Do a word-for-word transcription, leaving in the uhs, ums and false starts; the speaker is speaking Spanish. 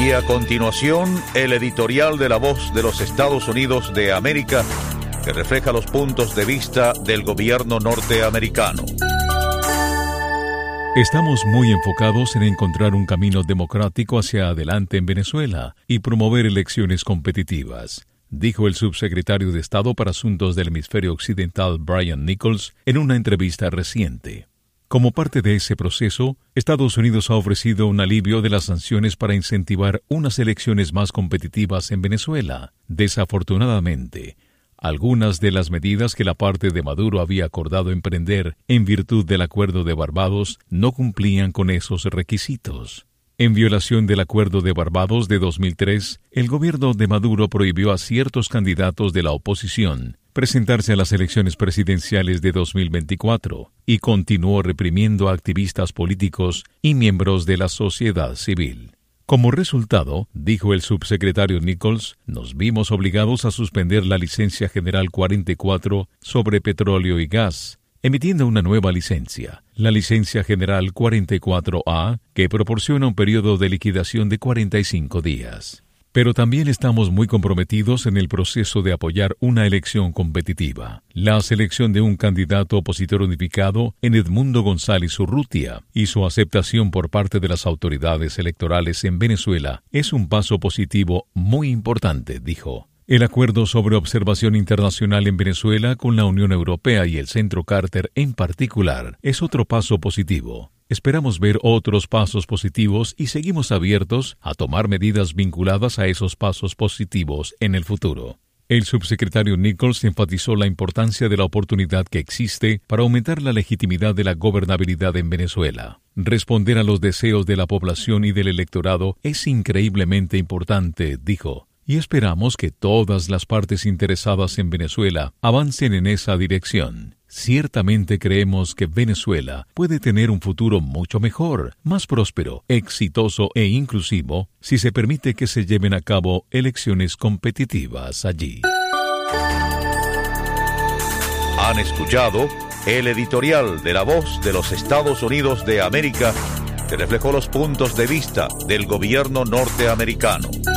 Y a continuación, el editorial de La Voz de los Estados Unidos de América, que refleja los puntos de vista del gobierno norteamericano. Estamos muy enfocados en encontrar un camino democrático hacia adelante en Venezuela y promover elecciones competitivas, dijo el subsecretario de Estado para Asuntos del Hemisferio Occidental Brian Nichols en una entrevista reciente. Como parte de ese proceso, Estados Unidos ha ofrecido un alivio de las sanciones para incentivar unas elecciones más competitivas en Venezuela. Desafortunadamente, algunas de las medidas que la parte de Maduro había acordado emprender en virtud del Acuerdo de Barbados no cumplían con esos requisitos. En violación del Acuerdo de Barbados de dos mil tres, el gobierno de Maduro prohibió a ciertos candidatos de la oposición presentarse a las elecciones presidenciales de dos mil veinticuatro y continuó reprimiendo a activistas políticos y miembros de la sociedad civil. Como resultado, dijo el subsecretario Nichols, nos vimos obligados a suspender la licencia general cuarenta y cuatro sobre petróleo y gas, emitiendo una nueva licencia, la licencia general cuarenta y cuatro A, que proporciona un periodo de liquidación de cuarenta y cinco días. Pero también estamos muy comprometidos en el proceso de apoyar una elección competitiva. La selección de un candidato opositor unificado en Edmundo González Urrutia y su aceptación por parte de las autoridades electorales en Venezuela es un paso positivo muy importante, dijo. El acuerdo sobre observación internacional en Venezuela con la Unión Europea y el Centro Carter en particular es otro paso positivo. Esperamos ver otros pasos positivos y seguimos abiertos a tomar medidas vinculadas a esos pasos positivos en el futuro. El subsecretario Nichols enfatizó la importancia de la oportunidad que existe para aumentar la legitimidad de la gobernabilidad en Venezuela. Responder a los deseos de la población y del electorado es increíblemente importante, dijo, y esperamos que todas las partes interesadas en Venezuela avancen en esa dirección. Ciertamente creemos que Venezuela puede tener un futuro mucho mejor, más próspero, exitoso e inclusivo si se permite que se lleven a cabo elecciones competitivas allí. Han escuchado el editorial de La Voz de los Estados Unidos de América, que reflejó los puntos de vista del gobierno norteamericano.